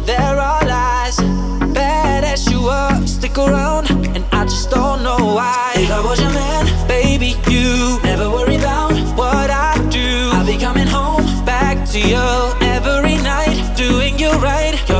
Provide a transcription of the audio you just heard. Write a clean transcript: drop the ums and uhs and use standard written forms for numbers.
there are lies. Bad as you are, stick around, and I just don't know why. If I was your man, baby, you never worry about what I do. I'll be coming home back to you every night, doing you right.